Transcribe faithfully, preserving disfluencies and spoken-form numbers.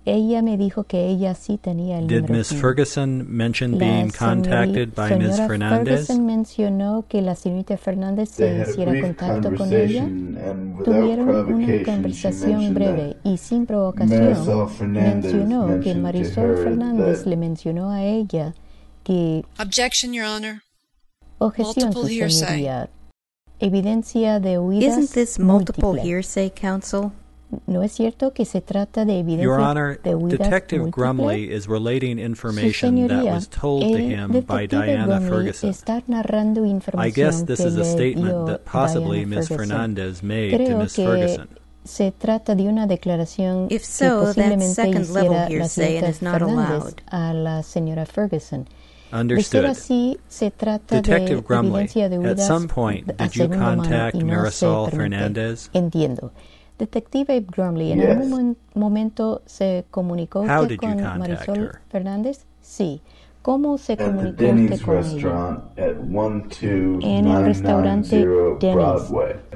ella me dijo que ella sí tenía el Did número Miss PIN. Ferguson mention La being señori- contacted by Miss señora Fernandez? Ferguson mencionó que la señorita Fernández They se had a hiciera brief contacto con ella. conversation, and without Tuvieron una provocation, she conversación mentioned breve that y sin provocación Marisol Fernandez mencionó que mentioned to Marisol her Fernández that le mencionó a ella que Objection, Your Honor. objeción, Multiple su hearsay. señoría, evidencia de huidas Isn't this multiple múltiple. hearsay, counsel? ¿No es cierto que se trata de evidencia Your Honor, de huidas Detective múltiple? Grumley is relating Su information that señoría, was told to el him by detective Diana Grumley Ferguson. está narrando información I guess this que is a le statement dio that possibly Diana Miss Ferguson. Fernandez made to Creo Miss que Ferguson. se trata de una declaración If que so, that's posiblemente second level hiciera la hearsay and señorita is not Fernández allowed. a la señora Ferguson. De ser Understood. así, se trata Detective de Grumley, evidencia de at huidas some point, a did you segunda mano contact y no Marisol se permite. Fernandez? Entiendo. Detective Grumley, ¿en Yes. algún mon- momento se comunicó How usted did you con contact Marisol her? Fernández? Sí. ¿Cómo se at the comunicó Denny's usted con ella? restaurant at En el restaurante twelve ninety Denny's. Broadway.